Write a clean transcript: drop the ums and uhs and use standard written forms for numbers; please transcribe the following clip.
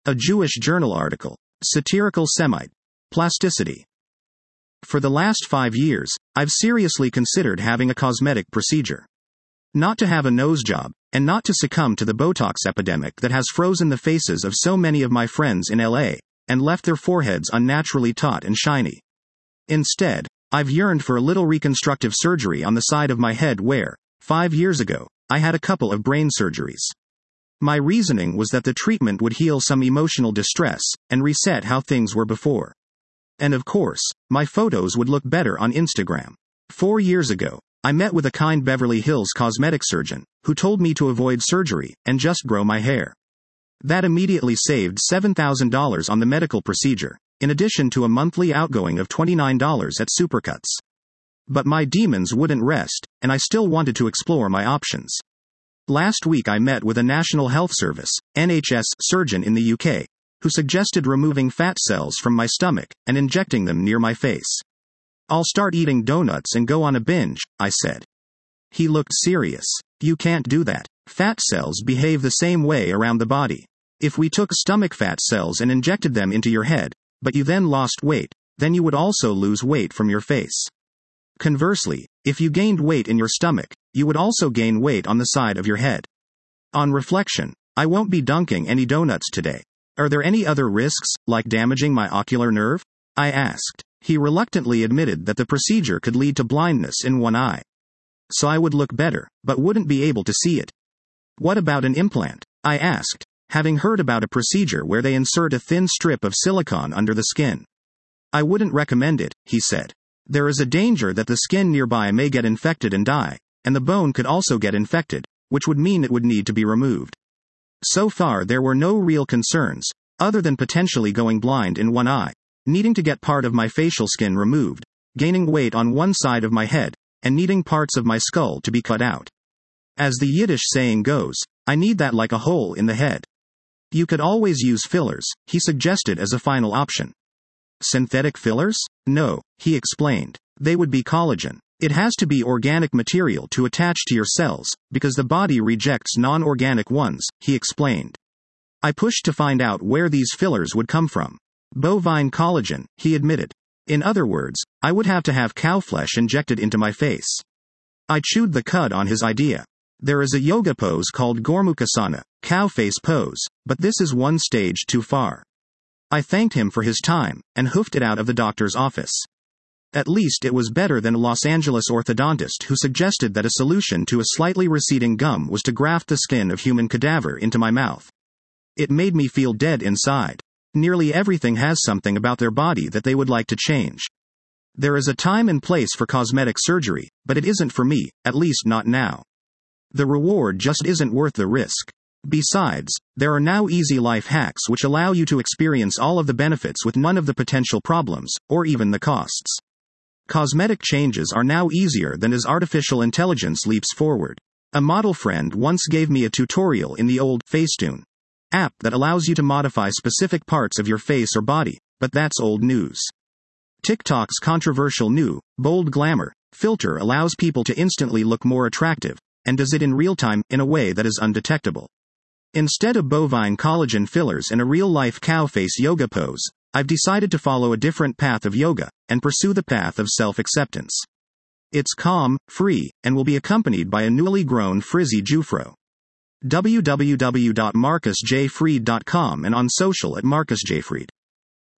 A Jewish journal article. Satirical Semite. Plasticity. For the last 5 years, I've seriously considered having a cosmetic procedure. Not to have a nose job, and not to succumb to the Botox epidemic that has frozen the faces of so many of my friends in LA, and left their foreheads unnaturally taut and shiny. Instead, I've yearned for a little reconstructive surgery on the side of my head where, 5 years ago, I had a couple of brain surgeries. My reasoning was that the treatment would heal some emotional distress, and reset how things were before. And of course, my photos would look better on Instagram. 4 years ago, I met with a kind Beverly Hills cosmetic surgeon, who told me to avoid surgery, and just grow my hair. That immediately saved $7,000 on the medical procedure, in addition to a monthly outgoing of $29 at Supercuts. But my demons wouldn't rest, and I still wanted to explore my options. Last week I met with a National Health Service, NHS, surgeon in the UK, who suggested removing fat cells from my stomach, and injecting them near my face. I'll start eating donuts and go on a binge, I said. He looked serious. You can't do that. Fat cells behave the same way around the body. If we took stomach fat cells and injected them into your head, but you then lost weight, then you would also lose weight from your face. Conversely, if you gained weight in your stomach, you would also gain weight on the side of your head. On reflection, I won't be dunking any donuts today. Are there any other risks, like damaging my ocular nerve? I asked. He reluctantly admitted that the procedure could lead to blindness in one eye. So I would look better, but wouldn't be able to see it. What about an implant? I asked, having heard about a procedure where they insert a thin strip of silicone under the skin. I wouldn't recommend it, he said. There is a danger that the skin nearby may get infected and die, and the bone could also get infected, which would mean it would need to be removed. So far there were no real concerns, other than potentially going blind in one eye, needing to get part of my facial skin removed, gaining weight on one side of my head, and needing parts of my skull to be cut out. As the Yiddish saying goes, I need that like a hole in the head. You could always use fillers, he suggested as a final option. Synthetic fillers? No, he explained. They would be collagen. It has to be organic material to attach to your cells, because the body rejects non-organic ones, he explained. I pushed to find out where these fillers would come from. Bovine collagen, he admitted. In other words, I would have to have cow flesh injected into my face. I chewed the cud on his idea. There is a yoga pose called Gormukhasana, cow face pose, but this is one stage too far. I thanked him for his time, and hoofed it out of the doctor's office. At least it was better than a Los Angeles orthodontist who suggested that a solution to a slightly receding gum was to graft the skin of human cadaver into my mouth. It made me feel dead inside. Nearly everything has something about their body that they would like to change. There is a time and place for cosmetic surgery, but it isn't for me, at least not now. The reward just isn't worth the risk. Besides, there are now easy life hacks which allow you to experience all of the benefits with none of the potential problems, or even the costs. Cosmetic changes are now easier than as artificial intelligence leaps forward. A model friend once gave me a tutorial in the old Facetune app that allows you to modify specific parts of your face or body, but that's old news. TikTok's controversial new, bold glamour filter allows people to instantly look more attractive, and does it in real time, in a way that is undetectable. Instead of bovine collagen fillers and a real-life cow face yoga pose, I've decided to follow a different path of yoga, and pursue the path of self-acceptance. It's calm, free, and will be accompanied by a newly grown frizzy Jufro. www.marcusjfried.com and on social at MarcusJFried.